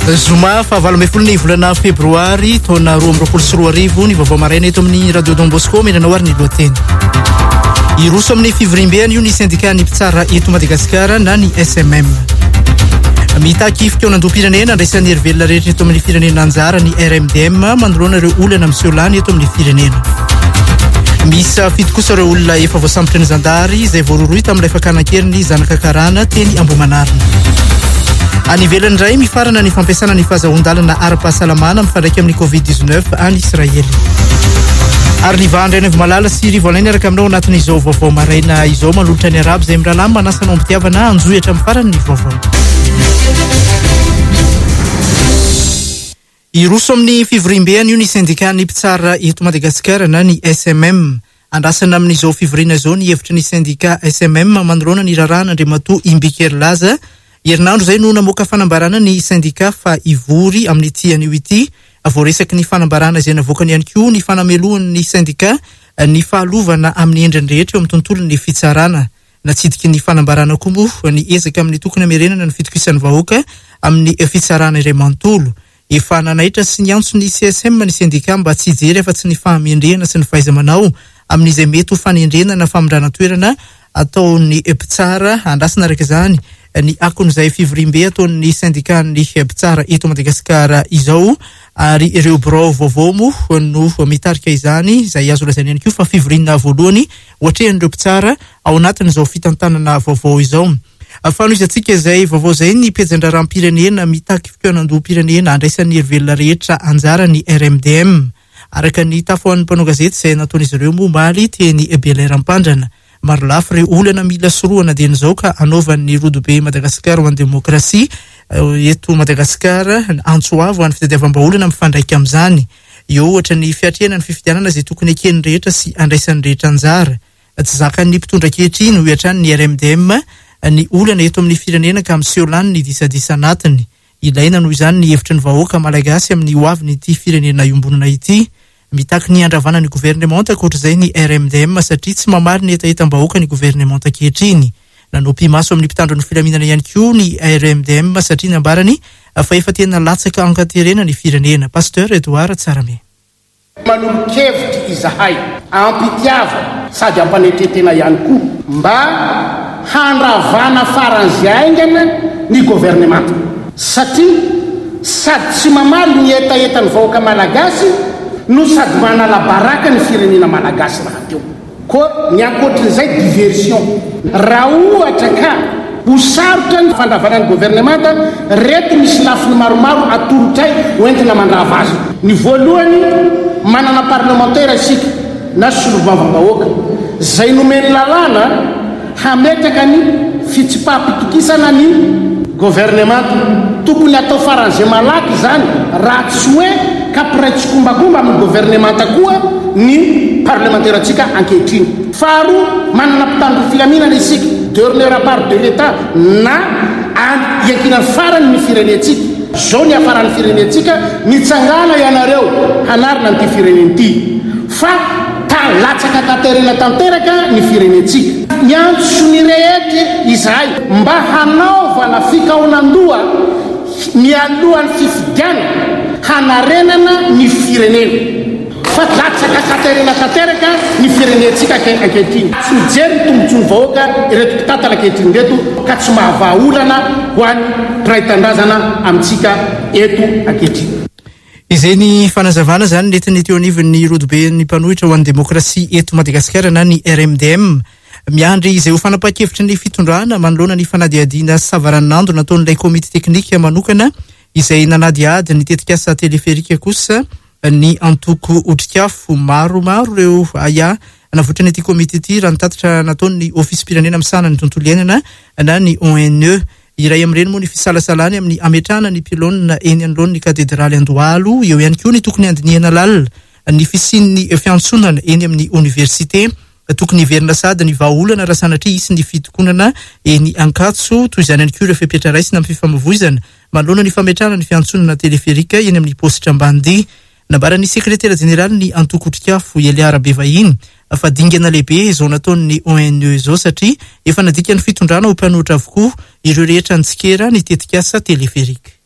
Zoma fa 18 volana febroary taona 2024 ny vaovao maraina eto amin'ny radio Don Bosco menanao ary ny lohateny. Iroso amin'ny fivorimbehany io ny syndicat ny mpitsara eto Madagasikara na ny SMM. Mitaky fitoenan-doha-pirenena andraisan'ny hery rehetra eto amin'ny firenena anjara ny RMDM manoloana ireo olana miseholany eto amin'ny firenena. Misy fito kosa ireo olona efa voasambotra ny zandary izay voaroroy tamin'ilay fakanankerin'ny zanaka karana teny Ambohimanarina. Any ivelany indray mifarana ny fampiasana ny fahazahon-dalana ara-pahasalamana mifandray amin'ny Covid-19 any Israely. Ary ny vahandray ny malala sy rivoalainy araka aminao anatin'izao vaovao maraina izao manolotra ny arabo izay mirahalahy manasanao ambitiavana anjohitra amin'ny farany ny vaovao. Iroso amin'ny fivorimbehany io ny syndicat ny mpitsara eto Madagasikara na ny SMM. Andrasana amin'izao fivoriana izao ny hevitra ny syndicat SMM manoloana ny rarahana Andriamatoa Imbikerlaza. Herinandro izay no namoaka fanambarana ny syndicat fa ivory amin'ny ity anio ity. Voaresaky ny fanambarana izay navoakany ihany koa ny fanamelohan'ny syndicat ny fahalovana amin'ny endriny rehetra eo amin'ny tontolon'ny fitsarana. Natsidiky ny fanambarana koa moa ny ezaka amin'ny tokony hamerenana ny fitokisan'ny vahoaka amin'ny fitsarana iray manontolo. Efa nanaitra sy ny antso ny CSM ny syndicat mba tsy hijery afa-tsy ny fahamendrehana sy ny fahaiza-manao amin'izay mety ho fanendrena famindràna-toerana ataon'ny mpitsara. Andrasana araka izany ny akon'izay fivorimbe ataon'ny syndicat ny mpitsara eto Madagasikara izao, ary ireo birao vaovao moa no mitarika izany izay azo lazaina ihany koa fa fivorinana voalohany ohatrehan'ireo mpitsara ao anatin'izao fitantanana vaovao izao. Fanoizantsika izay vaovao izay ny pejan-draram-pirenena mitaky fitoenan-doha-pirenena andraisan'ny hery rehetra anjara ny RMDM. Araka ny tafoan'ny mpanao gazety izay nataon'izy ireo moa maly teny Belair Ampandrana. Maro lafo ireo olana mila soroana dia n'izao ka anaovan'ny rodobe Madagasikara ho an'ny demokrasia eto Madagasikara antsoavo an'ny fitadiavam-baolana mifandraika amin'izany. Eo ohatra ny fiatrehana ny fifidianana izay tokony eken'ny rehetra sy andraisan'ny rehetra anjara. Tsy zakan'ny mpitondra ankehitriny ho hiatrany ny RMDM ny olana eto amin'ny firenena ka miseholany ny disadisa anatiny. Ilaina noho izany ny hevitry ny vahoaka malagasy amin'ny hoaviny ity firenena iombonana ity. Mitaky ny andravana ny gouvernemanta akoatr'izay ny RMDM satria tsy mamaly ny etaetam-bahoaka ny gouvernemanta ankehitriny. Nanopy maso amin'ny mpitandro ny filaminana ihany koa ny RMDM satria nambarany fa efa tena latsaka ankaterena ny firenena. Pasteur Edouard Tsarame. Manolo-kevitry izahay ampitiava sady ampanetretena ihany koa mba handravana faran'izay aingana ny gouvernemanta satria sady tsy mamaly ny etaetany vahoaka malagasy no sady manala baraka ny firenena malagasy raha teo. Koa ny ankoatrin'izay diversion raha ohatra ka ho sarotra ny fandravana ny gouvernemanta reto misy lafiny maromaro atorotray hoentina mandrava azy. Ny voalohany manana parlementaire isika na solovam-bahoaka izay nomeny lalàna hametraka ny fitsipaham-pitokisana ny gouvernemanta. Tokony atao faran'izay malaky izany raha tsy hoe kapiraitsy kombagomba amin'ny gouvernemanta koa ny parlementaire atsika ankehitriny. Faharoa manana mpitandro filaminana isika dernera part de l'État na iankinany farany ny firenetsika. Zao ny afaran'ny firenetsika mitsangana ianareo hanarina n'ity firenen'ity fa latsaka tanterena tanteraka ny firenetsika. Ny antso ny rehetra izahay mba hanaovana fikaonan-doha mialohan'ny fifidiana hanarenana ny firenena fa latsaka tanterena tanteraka ny firenetsika ankehitriny. Tsy mijery tombontsoa ny vahoaka ireto mpitantana ankehitriny reto ka tsy mahavaolana ho an'ny mpiray-tandrazana amintsika eto ankehitriny. Izay ny fanazavana zany netiny teo anivon'ny rodobe ny mpanohitra ho an'ny demokrasia eto Madagasikara na ny RMDM. Miandry izay ho fanapakevitry ny fitondrana manoloana ny fanadiadiana savaranandro nataon'ilay komity teknika manokana izay nanadiady ny tetikasa teleferika kosa ny antoko otrikafo maromaro ireo aya navoatra n'ity komity ity raha nitatitra nataon'ny ofisy pirenena misana ny tontolo iainana na ny ONE. Iray amin'ireny moa ny fisalasalany amin'ny ametrahana ny pilonina eny anoloan'ny katedraly Andohalo, eo ihany koa ny tokony andinihana lalina ny fisian'ny fiantsonana eny amin'ny université. Tokony hiverina sady ny vahaolana raha sanatria isy ny fitokonana eny Ankatso toy izany ihany koa ireo fepetra raisina amin'ny fifamoivoizana manoloana ny fametrahana ny fiantsonana teleferika eny amin'ny positra Ambanidia. Nambaran'ny sekretera jeneraly ny antoko otrikafo Eliara Bevahiny fa dingana lehibe izao nataon'ny ONE izao satria efa nadika ny fitondrana ho mpanohitra avokoa ireo rehetra nitsikera ny tetikasa teleferika.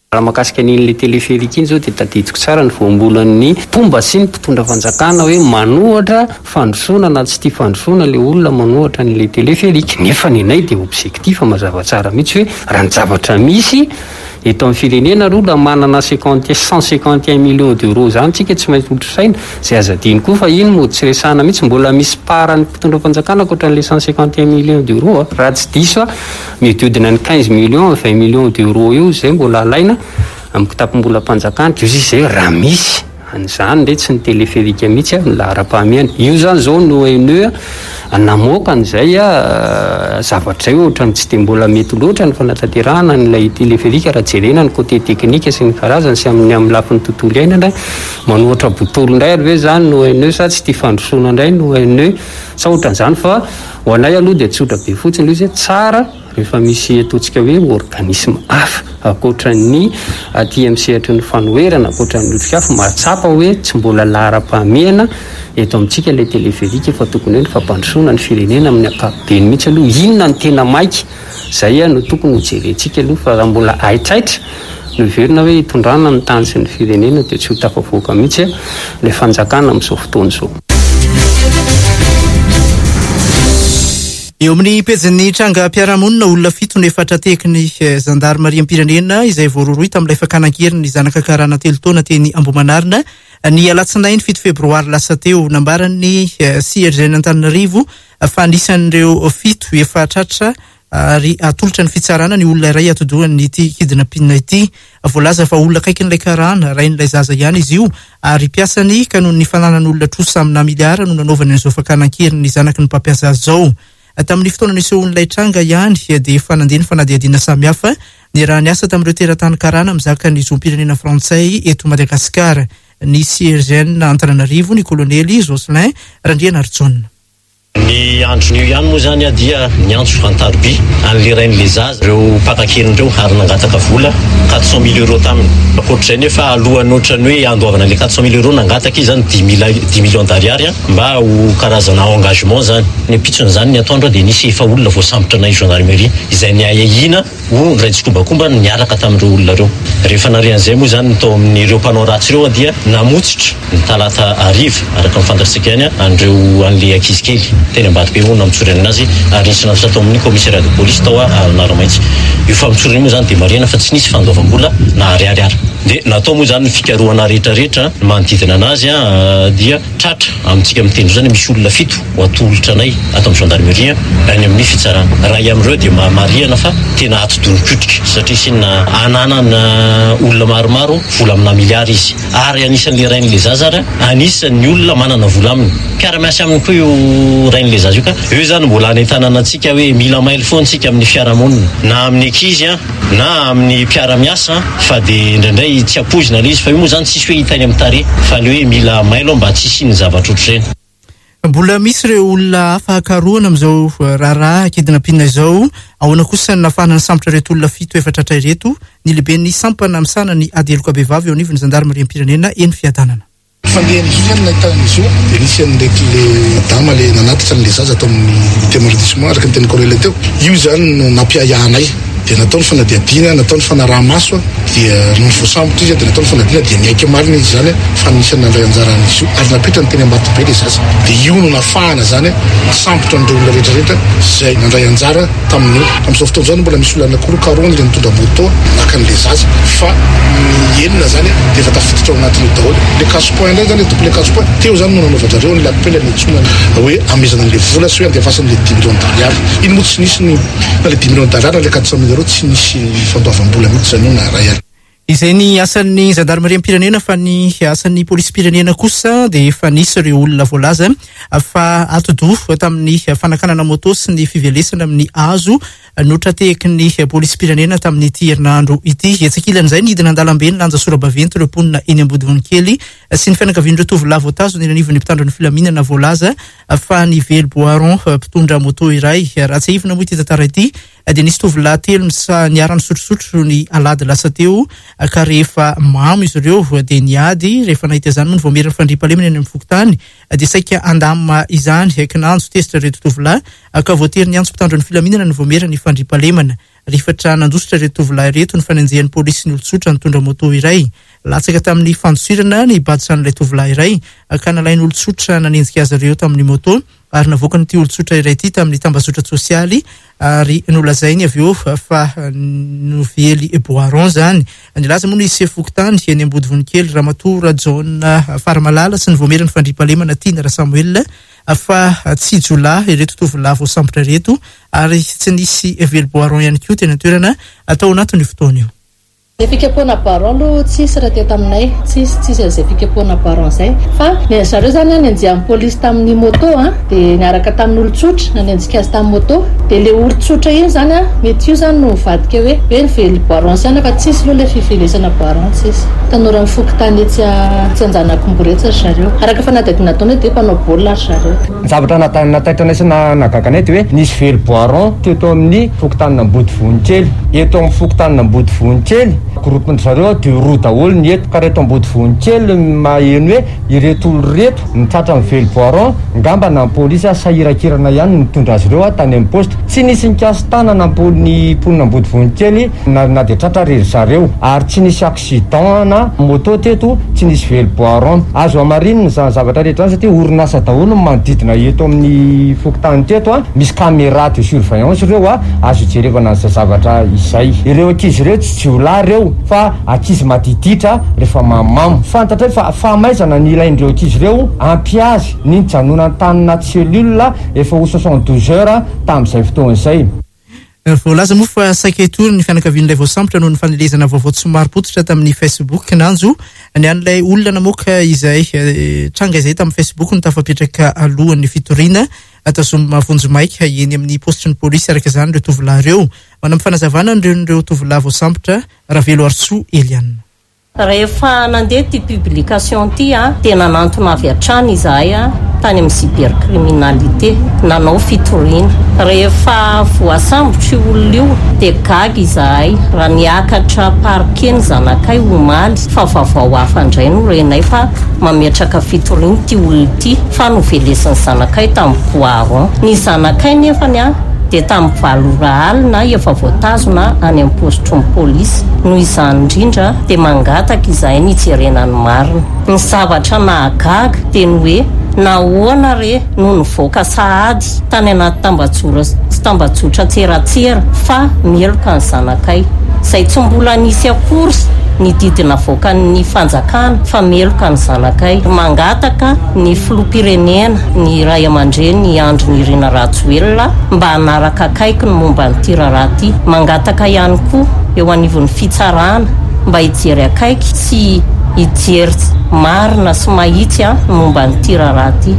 raha mahakasika an'ilay téléphérique iny zao dia tadidiko tsara ny voambolan'ny mpomba sy ny mpitondra fanjakana hoe manohatra fandrosoana na tsy tia fandrosoana le olona manohatra n'ilay téléphérique. Nefa nenay dia objectif mazava tsara mihitsy hoe raha ny zavatra misy eto amin'ny firenena aloha manana 151 millions d'euros zany tsika tsy maintsy otrosaina zay azadiny koa fa iny mody tsy resahana mihitsy mbola misy parany mpitondra fanjakana akoatran'le 151 millions d'euros raha tsy diso mety hodina ny 15 millions 20 millions d'euros io zay mbola alaina amin'ny kitapom-bola mpanjakana io zay raha misy an'izany ndre tsy ny téléphérique mihitsy ny lahara-pahamehana io zany zao no ene namoaka an'izay zavatra zay ohatrany tsy dia mbola mety loatra ny fanatanterahana n'ilay téléphérique raha jerena ny côté teknika sy ny karazany sy amin'ny lafin'ny tontolo iainana manohatra botolo indray ary hoe zany no ene sa tsy tia fandrosoana indray no ene sa ohatran'izany fa ho anay aloha dia tsotra be fotsiny io zay tsara rehefa misy ataontsika hoe organisme hafa akoatran'ny aty amin'ny sehatry ny fanoherana akoatran'ny otrikafa mahatsapa hoe tsy mbola lahara-pahamehana eto amintsika ilay téléphérique fa tokony hoe ny fampandrosoana ny firenena amin'ny ankapobeny mihitsy aloha inona ny tena maiky zay no tokony ho jerentsika aloha fa raha mbola aitraitra no iverina hoe hitondrana ny tany sy ny firenena dia tsy ho tafavoaka mihitsy ilay fanjakana amin'izao fotoana izao. Eo amin'ny pejin'ny tranga mpiaramonina olona 7 no efatra tekin'ny gendarmerie am-pirenena izay voaroroy tamin'ilay fakanankeriny zanaka karana 3 taona teny Ambohimanarina ny alatsinainy 7 febroary lasa teo nambaran'ny CRG Antananarivo fa anisan'ireo 7 efa tratra ary atolotra ny fitsarana ny olona iray atodohan'ny ity kidnapping ity voalaza fa olona kaikin'ilay karana rain'ilay zaza ihany izy io ary piasany kanon'ny fananan'olona trosa amina miliara no nanaovany an'izao fakanankeriny zanaky ny mpampiasa zao. Tamin'ny fotoana nisehoan'ilay tranga ihany dia efa nandeha ny fanadihadiana samihafa ny raha ny asa tamin'ireo teratany karana mizaka ny zoam-pirenena frantsay eto Madagasikara ny CRG Antananarivo ny kolonely Jocelyn Randriana Artsona. Ny andron'io ihany moa zany dia ny antso fantaroby an'le rain'le zaza ireo mpakakelindreo ary nangataka vola 400 000 euros taminy akoatr'izay nefa alohan'ny ohatrany hoe andoavana le 400 000 euros nangataka izy zany 10 millions d'ariary mba ho karazana engagement zany ny apitsony zany ny atoandro dia nisy efa olona voasambotra na gendarmerie izay ny ayahina ho raitsykombakomba niaraka tamin'ireo olona reo rehefa narian'izay moa zany tao amin'ireo mpanao ratsy ireo dia namotsitra ny talata ariva araka mifantatritsika ihany andreo an'le ankizikely teny Ambatobe moa namitsorany anazy ary nisy nafsa tao amin'ny commissariat de police tao Aranaramaitso io famitsorany moa zany dia mariana fa tsy nisy fandoavam-bola na ariariary dia natao moa zany ny fikarohana rehetrarehetra manodidina anazy dia tratra amintsika mitendro zany misy olona 7 ho atolotra anay ato amin'ny gendarmerie any amin'ny fitsarana raha amin'ireo dia mariana fa tena atodonikodrika satria sina ananana olona maromaro vola amina miliara izy ary anisan'le rain'le zazara anisan'ny olona manana vola aminy piara-miasa aminy koa io rain'le zaza io ka io zany mbola anentanana antsika hoe mila maily foana antsika amin'ny fiarahamonina na amin'ny ankizy na amin'ny piara-miasa fa dia indraindray tsy ampozina le izy fa io moa zany tsisy hoe hitany amin'ny tare fa le hoe mila mailo mba tsy sy ny zavatra ohatr'ireny. Mbola misy ireo olona hafa hakaroana amin'izao raharaha kidnapping izao ahoana kosa ny nafahana sambotra ireto olona 7 efa tratra ireto ny lehibe ny sampana misana ny adeloka behivavy eo anivon'ny gendarmerie am-pirenena eny fiadanana. Fandehan'izy io zany nahitana'izy io dia nisy an'ndraiky le dama le nanatitra an'le zaza atao amin'ny témoignage araka ny teny korela teo io zany no nampiahiahanay dia natao ny fanadihadiana natao ny fanaraha-maso dia no voasambotra izy dia natao ny fanadihana dia niaiky marina izy zany fa nisy nandray anjaran'izy io ary napitra ny teny Ambatobe le zaza dia io no nafahana zany sambotra n'ireo olona rehetrarehetra zay nandray anjara tamin'izao fotoana zany mbola misy olona anakoroa karony le nitondra moto naka an'le zaza fa ny enina zany dia efa tafiditra ao anatin'io daholo le casse-point indray zany tompo le casse-point teo zany no nanaovanjareo ny lapela ny antsona hoe amezana an'le vola sy hoe andefasan'le 10 millions d'ariary iny moa tsy nisy na le 10 millions d'ariary le 400 000 euros tsy nisy fandoavam-bola mihitsy zany io na ray ary. Izay ny asan'ny gendarmerie am-pirenena fa ny asan'ny polisy pirenena kosa dia efa nisy ireo olona voalaza fa atodo tamin'ny fanakanana moto sy ny fivelesana amin'ny hazo notra tekin'ny polisy pirenena tamin'ity herinandro ity etsakilan'izay ny hidina an-dalambe ny lanja sorabaventy ireo mponina eny Ambodivonikely sy ny fianakavian'ireo tovolahy voatazo ny anivon'ny mpitandro ny filaminana voalaza fa ny Velo Boaron mpitondra moto iray raha tsy hivina moa ity tantara ity dia nisy tovolahy telo niarany sotrosotro ny alady lasa teo ka rehefa mamo izy ireo dia niady rehefa nahita izany moa ny voameriny fandriam-pahalemana eny amin'ny fokotany dia saika andamina izany kinanjo tesitra reto tovolahy ka voatery ny antso mpitandro ny filaminana ny voameriny fandriam-pahalemana rifatra nandositra ireto tovolahy ireto ny fanenjehan'ny polisy ny olon-tsotra nitondra moto iray. Latsaka tamin'ny fandosirana ny baditsan'ilay tovolahy iray ka nalainy olon-tsotra nanenjika azy ireo tamin'ny moto ary navoaka n'ity olon-tsotra iray ity tamin'ny tambazotra sosialy ary nolazainy avy eo fa novely Boiron zany. Nilaza moa izy Fokotany eny Ambodivonikely Ramatora John Faramalala sy ny voameriny fandriampahalemana Tina Samuel fa tsy jolahy ireto tovolahy voasambotra ireto ary tsy nisy Evely Boiron ihany koa tena toerana atao anatin'ny fotoana io. Zay fikapoana baron aloha tsisy raha teto aminay tsisy zay fikapoana baron zay fa zareo zany nanenjehan'ny polisy tamin'ny moto dia niaraka tamin'ny olon-tsotra nanenjika azy tamin'ny moto dia le olon-tsotra iny zany mety io zany no mivadika hoe nively baron zany fa tsisy aloha le fivelesana baron tsisy. Tanora mifokotany etsy Anjanakomboretsy zareo araka fanadihadiana ataony dia mpanao baolina zareo. Zavatra nataitra anay sy nagaganay dia hoe nisy vely baron teto amin'ny fokotanina Ambodivonikely. Eto amin'ny fokotanina Ambodivonikely groupeny zareo dia roa daholo ny eto ka reto Ambodivonikely maheno hoe ireto olo reto nitratra mively baron ngamba na polisy sahirakirana ihany nitondra azy ireo tany amin'ny poste. Tsy nisy nikasy tanana ny mponina Ambodivonikely na dia tratra rery zareo ary tsy nisy accident na moto teto tsy nisy vely baron. Azo amarinina zany zavatra rehetra any satria orinasa daholo manodidina eto amin'ny fokotany teto misy caméra de surveillance ireo azo jerevana an'izay zavatra izay. Ireo ankizy ireo tsy jiolahy ireo fa ankizy madiditra rehefa mamamo fantatra fa fahamaizana ny ilaindreo ankizy ireo ampy azy ny janona tanina tselula efa ho 72 heures tamin'izay fotoana izay. Voalaza moa fa saika etory ny fianakavian'ilay voasambotra noho ny fanelezana vaovao somary pototra tamin'ny Facebook nanjo ny an'ilay olona namoaka izay tranga izay tamin'ny Facebook no tafapetraka alohan'ny fitoriana atazoma vonjomaika eny amin'ny postry ny polisy araka izany ireo tovolahy ireo manam fanazavana ireo tovolahy voasambotra Ravelo Arso Eliane. Rehefa nandeha ty publication ty dia nanantona avy hatrany izahay tany amin'ny cybercriminalité nanao fitoriana. Rehefa voasambotra olona io dia gaga izahay raha niakatra parquet ny zanakay omaly fa vaovao hafa indray no renay fa mametraka fitoriana ty olona ty fa novelesiny zanakay tamin'ny Boiron. Ny zanakay nefany dia tamin'ny valora alina efa voatazona any amin'ny postron'ny polisy. Noho izany indrindra dia mangataka izahay nijerenany marina. Ny zavatra nahagaga dia ny hoe nahoana re no nivoaka sahady tany anaty tambajotra tseratsera fa mieloka ny zanakay. Izay tsy mbola nisy akory ny didina voaka ny fanjakana fa meloka ny zanakay. Mangataka ny filoham-pirenena ny ray aman-dreny ny Andry Nirina Rajoelina mba hanaraka akaiky ny momba ny raharaha ty. Mangataka ihany koa eo anivon'ny fitsarana mba hijery akaiky sy hijery marina sy mahitsy momba ny raharaha ty.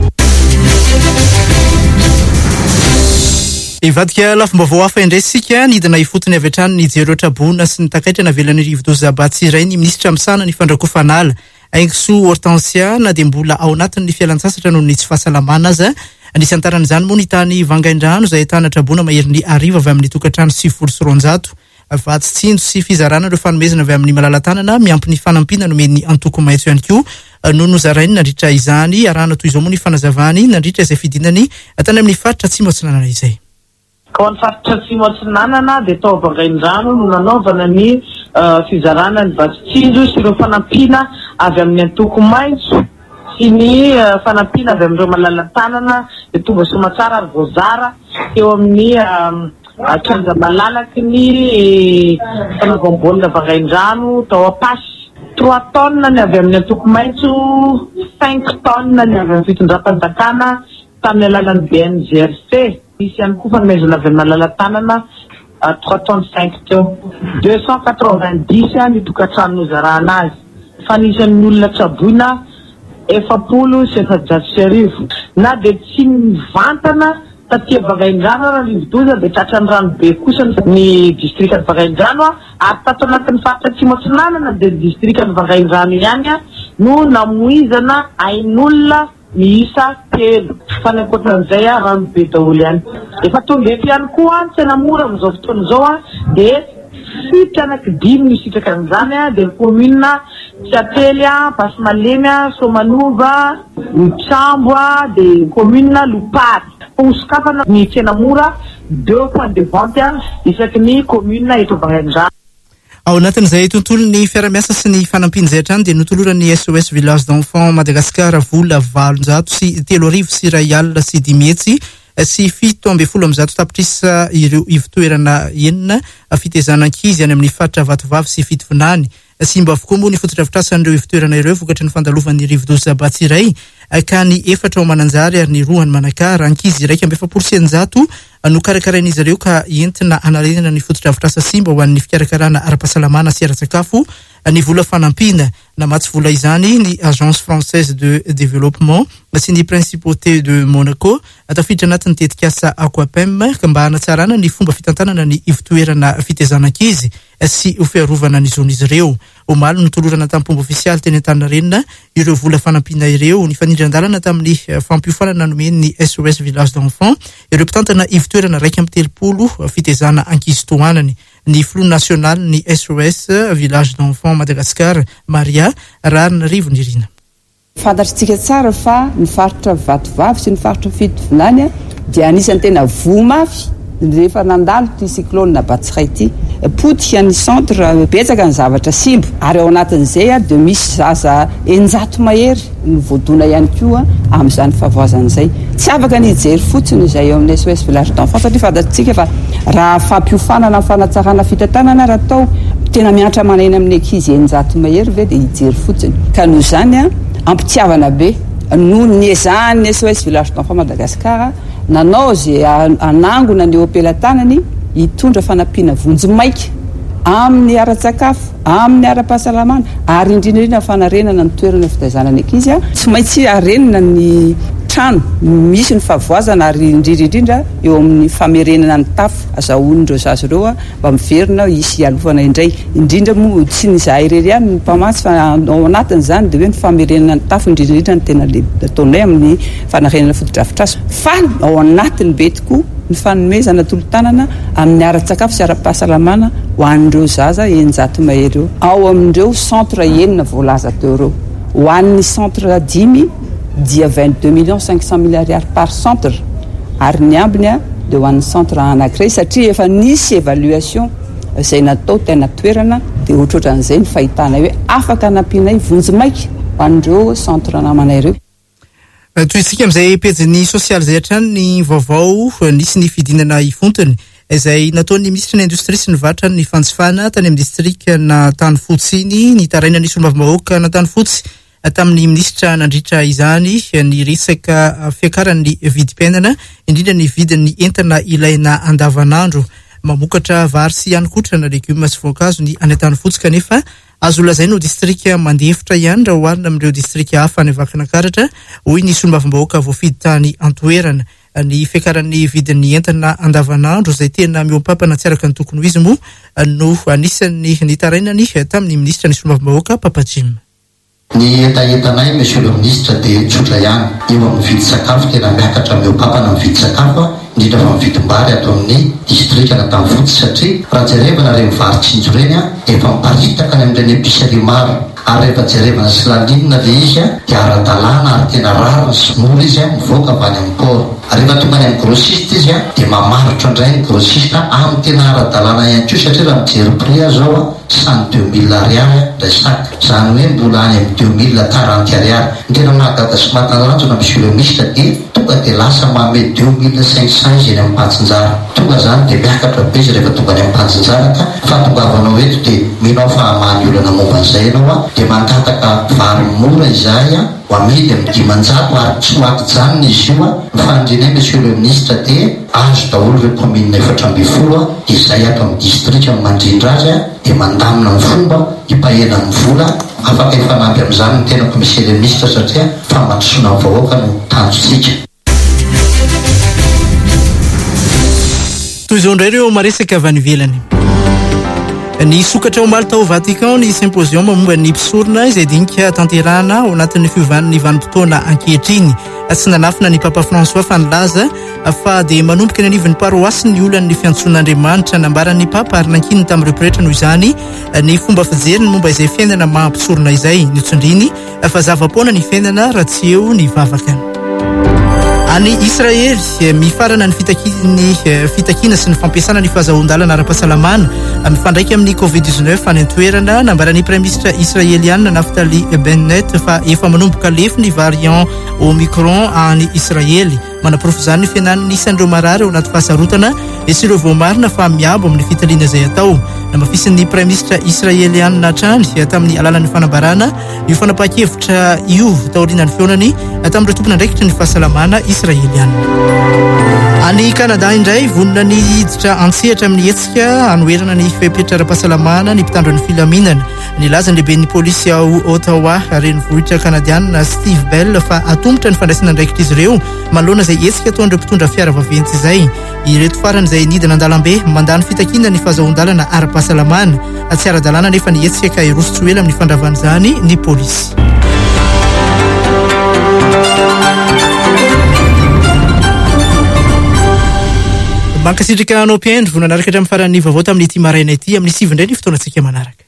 Ivadika lafim-baovao hafa indraisika nidina ifotony avy hatrany ny jero trabona sy ny takaitra navelany Rivo-Dozabatsy iray ny ministra misana ny fandrakofanala Aingso Hortensia na dia mbola ao anatin'ny fialan-tsasatra noho ny tsy fahasalamana aza. Anisany taran'izany moa ny tany Vangaindrano izay ahitana trabona maherin'ny ariva avy amin'ny tokantrano 700 vatsy tsinjo sy fizarana ireo fanomezana avy amin'ny malala-tanana miampy ny fanampina nomen'ny antoko maitso ihany koa noho nozarainy nandritra izany arahana toy izao moa ny fanazavany nandritra izay fidinany tany amin'ny faritra Tsimotsinanana izay. Ao amin'ny faritra Tsimotsinanana dia tao Vangaindrano no nanaovana ny fizarana ny vatsitsinjo sy ireo fanampina avy amin'ny antoko maitso sy ny fanampina avy amin'ireo malala-tanana dia tonga somatsara ary voazara eo amin'ny kanja malalaky ny fanaovam-baolina Vangaindrano tao Apasy. 3 tonnes ny avy amin'ny antoko maitso, 5 tonnes ny avy amin'ny fitondram-panjakana tamin'ny alalan'ny BNGRC. Misy ihany koa fanomezana avy amin'ny malala-tanana 3 tonnes 5 teo. 290 ny tokantrano nozarahana azy. Fanisan'ny olona tsaboina 760 na dia tsy mivantana taty Vangaindrano raha Rivo-Doza dia tratran'ny ranobe kosa ny distrikan'ny Vangaindrano ary tato anatin'ny faritra Tsimotsinanana dia distrikan'ny Vangaindrano ihany no namoizana ain'olona miisa 3 fa ny ankoatran'izay ranobe daholo ihany. Efa tonga eto ihany koa tsy namora amin'izao fotoana izao dia sitra anankidimy nisitraka an'izany dia ny commune Tsiately, Basimalemy, Somanova, Tsambo dia commune Lopary. Uscapana ni Tsenamura 2 points de vente isaky ny commune eto Bangandra. Ao anatin'izay tontolo ny fiara-miasa sy ny fanampin'izay hatrany dia notoloran'ny SOS Village d'Enfants Madagasikara vola 803 sy R1 sy 10 hetsy sy 710 tapitrisa ireo ivitoerana enina fitezana-ankizy any amin'ny faritra Vatovavy sy Fitovinany. Simba avokoa moa ny fotodrafitrasan'ireo ivitoerana ireo vokatry ny fandalovan'ny rivo-doza Batsiray ka ny 4 ao mananjary ary ny 2 any Manakara. Ankizy 140% no karakarain'izy ireo ka entina anarenana ny fotodrafitrasa simba ho an'ny fikarakarana ara-pahasalamana sy ara-tsakafo. Ny vola fanampina namatsy vola izany ny Agence Française de Développement sy ny Principauté de Monaco tafiditra anatin'ny tetikasa Aquapem ka mba hanatsarana ny fomba fitantanana ny ivitoerana fitezana-ankizy sy ho fiarovana ny zon'izy ireo. Omaly notolorana tamin'ny ofisialy teny Antaninarenina ireo vola fanampina ireo ny fanindran-dalana tamin'ny fampiofanana nomen'ny SOS Village d'Enfants ireo mpitantana ivitoerana 130 fitezana ankizy toanany. Ny flou national ny SOS Village d'Enfants Madagascar Maria rarina rivo ny rina. Fantatritsika tsara fa ny faritra Vatovavy sy ny faritra Fitovinany dia anisan'ny tena vomafy rehefa nandalo ty cyclone Batsiray ty. Potika ny centre betsaka ny zavatra simba ary ao anatin'izay dia misy zaza 900 mahery ny voadona ihany koa amin'izany favoazana izay. Tsy afaka ny hijery fotsiny izay eo amin'ny SOS Village d'Enfants satria fantatritsika fa raha fampiofanana amin'ny fanatsarana fitantanana raha atao tena miantra manaina amin'ny ankizy 900 mahery ve dia hijery fotsiny. Ka noho izany ampitiavana be noho ny ezahany SOS Village d'Enfants Madagasikara nanao zay anangona ny opelan-tanany hitondra fanampiana vonjy maika amin'ny ara-tsakafo, amin'ny ara-pahasalamana ary indrindrindra fanarenana ny toerana fitaizanany ankizy. Tsy maintsy arenina ny trano misy ny favoazana ary indrindrindrindra eo amin'ny famerenana ny tafo azahoan'ireo zaza ireo mba miverina hisy alovana indray indrindra moa tsy ny zahay irery ihany ny mpamatsy fa ao anatiny izany dia hoe ny famerenana ny tafo indrindrindrindra ny tena ataonay amin'ny fanarenana fotodrafitrasa fa ao anatiny be tokoa ny fanomezana tolo-tanana amin'ny ara-tsakafo sy ara-pahasalamana ho an'ireo zaza 900 mahery eo ao amin'ireo centre enina voalaza teo ireo. Ho an'ny centre 10 dia 22,500,000 ariary par centre ary ny ambiny dia ho an'ny centre anankiray satria efa nisy évaluation izay natao tena toerana dia ohatrohatran'izay ny fahitana hoe afaka anampinay vonjy maika ho an'ireo centre namana ireo. Toyitsika amin'izay pejy sosialy izay hatrany ny vaovao nisy ny fidinana ifontony izay nataon'ny ministra ny indostria sy ny vatra ny fanjifana tany amin'ny distrika na Tanifotsy ny taraina ny solombavam-bahoaka na Tanifotsy tamin'ny ministra nandritra izany ny resaka fiakaran'ny vidim-piainana indrindra ny vidin'ny entana ilaina andavanandro mamokatra vary sy hanin-kotrana legioma sy voankazo ny any Tanifotsy kanefa azo lazaina ho distrika mandefitra ihany raha oharina amin'ireo distrika hafa any Vakinankaratra hoy ny solombavam-bahoaka voafidy tany Antoerana. Ny fiakaran'ny vidin'ny entana andavanandro izay tena miompampana tsy araka ny tokony ho izy moa no anisan'ny nitarainany tamin'ny ministra ny solombavam-bahoaka Papajim. Ny entaentanay monsieur le ministre dia tsotra ihany eo amin'ny vidin-tsakafo tena miakatra miompampana amin'ny vidin-tsakafo indrindra fa mividim-bary ato amin'ny distrika na Tanifotsy satria raha jerevana reny vary tsinjo reny efa miparitaka any amin'ireny épicerie maro ary rehefa jerevana sy lalinina le izy dia ara-dalàna ary tena rariny sy mora izy mivoaka avy any amin'ny port. Rehefa tonga any amin'ny grossiste izy dia mamarotra indray ny grossiste amin'ny tena ara-dalàna ihany koa satria raha mijery prix zao sany 2000 ariary ilay sac izany hoe mbola any amin'ny 2040 ariary. Ny tena mahagaga sy mahatanjalanjona monsieur le ministre dia tonga dia lasa manome 2500 izy eny amin'ny Pantsinjara. Tonga izany dia miakatra be izy rehefa tonga any amin'ny Pantsinjara ka fahatongavanao eto dia minao fahamany olana momba an'izay ianao dia mangataka vary mora izahay ho amidy amin'ny 500 ary tsy ho atijanona izy io ny fanindrinay monsieur le ministre dia azo daholo ireo commune 420 izay ato amin'ny distrika mandrindra azy dia mandamina ny fomba hipahena ny vola afaka ifanampy amin'izany ny tena commissaire le ministre satria famadrosoana ny vahoaka no tanjotsika. Toy izao indray ireo maresaka avy any ivelany. Ny sokatra omaly tao Vatican ny symposium momba ny mpisorona izay dinika tanterahana ao anatin'ny fiovan'ny vanim-potoana ankehitriny. Tsy nanafina ny Papa François fa nilaza fa dia manomboka ny anivon'ny paroasy ny olan'ny fiantsoan'Andriamanitra nambaran'ny Papa ary nankininy tamin'ireo mpirehetra noho izany ny fomba fijeriny momba izay fiainana mahampisorona izay. Nitsondriny fa zava-poana ny fiainana raha tsy eo ny vavaka. Any Israely mifarana ny fitakina sy ny fampiasana ny fahazahon-dalana ara-pahasalamana mifandraika amin'ny Covid-19 any an-toerana nambarany Prime Ministre israeliana Naftali Bennett fa efa manomboka lefy ny variant Omicron any Israely. Manaporofo izany ny fianan'ny isan'ireo marary ao anaty fahasarotana sy ireo voamarina fa miabo amin'ny fitaliana izay atao. Namafisin'ny Prime Ministre israeliana hatrany tamin'ny alalan'ny fanambarana io fanapahan-kevitra io taorianany feonany tamin'ireo tompona andraikitra ny fahasalamana israeliana. Any Canada indray vonona ny hiditra antsehatra amin'ny hetsika anoherana ny fipetra ara-pahasalamana ny mpitandro ny filaminana. Nilaza ny lehibe ny polisy ao Ottawa renivohitra kanadiana Steve Bell fa atombotra ny fandraisana andraikitra izy ireo manoloana izay hetsika ataon'ireo mpitondra fiara vaventy izay. Ireto farany izay nidina an-dalambe mandany fitakina ny fahazahon-dalana ara-pahasalamana tsy ara-dalàna nefa ny hetsika ka irosotro ela amin'ny fandravan'izany ny polisy. Mankasitrika anao mpiandry vonanaraka hatramin'ny faran'ny vaovao tamin'ity maraina ity amin'ny 7 indray ny fotoana antsika manaraka.